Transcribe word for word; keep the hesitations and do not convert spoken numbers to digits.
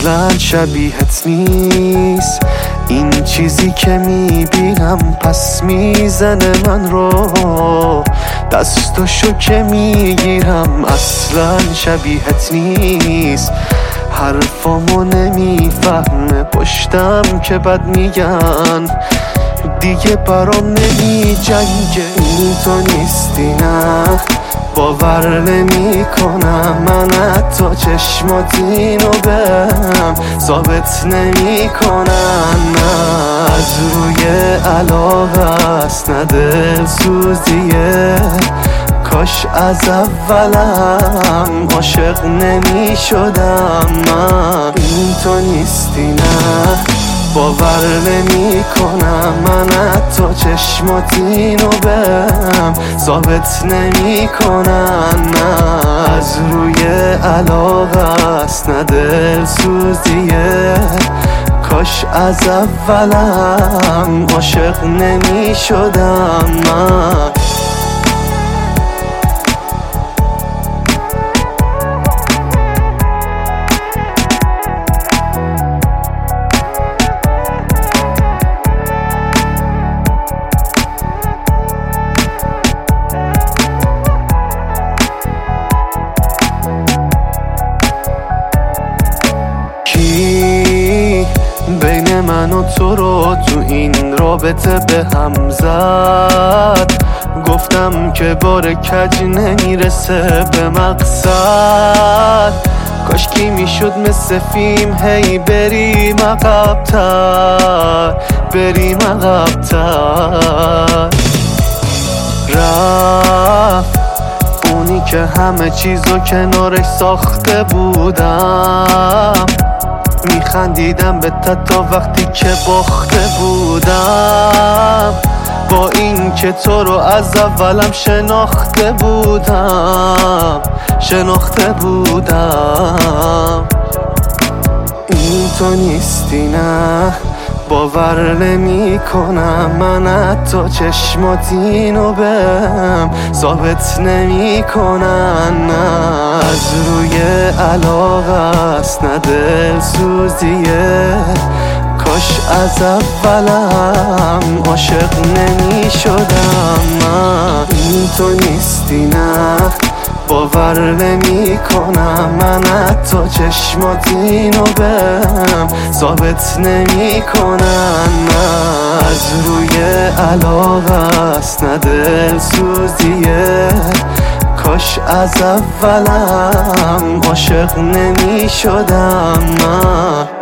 اصلا شبیهت نیست این چیزی که میبینم، پس میزنه من رو دستاشو که میگیرم. اصلا شبیهت نیست، حرفامو نمیفهمه، پشتم که بد میگن، دیگه برام نمی جنگه. این تو نیستی نه، باور نمی کنم، من حتی چشمات اینو بهم ثابت نمی کنم. نه از روی علاقه است، نه دل سوزیه، کاش از اولم عاشق نمی شدم من. این تو نیستی نه، باور نمی کنم، من حتی چشمات اینو بهم ثابت نمی کنم. نه از روی علاقه است، نه دل سوزیه، کاش از اولم عاشق نمی شدم من. بین من و تو رو تو این رابطه به هم زد، گفتم که بار کج نمیرسه به مقصد، کاش کی میشد مثل فیلم هی بریم عقب‌تر، بریم عقب‌تر. رفت اونی که همه چیزو کنارش ساخته بودم، میخندیدم به تا وقتی که باخته بودم، با این که تو رو از اولم شناخته بودم، شناخته بودم. این تو نیستی نه، باور نمی کنم، من حتی چشمات اینو بهم ثابت نمی کنن. نه از روی علاقه است، نه دل سوزیه، کاش از اولم عاشق نمی شدم من. این تو نیستی نه، باور نمی کنم، من حتی چشمات اینو بهم ثابت نمی کنن. نه از روی علاقه است، نه دل سوزیه، کاش از اولم عاشق نمی شدم من.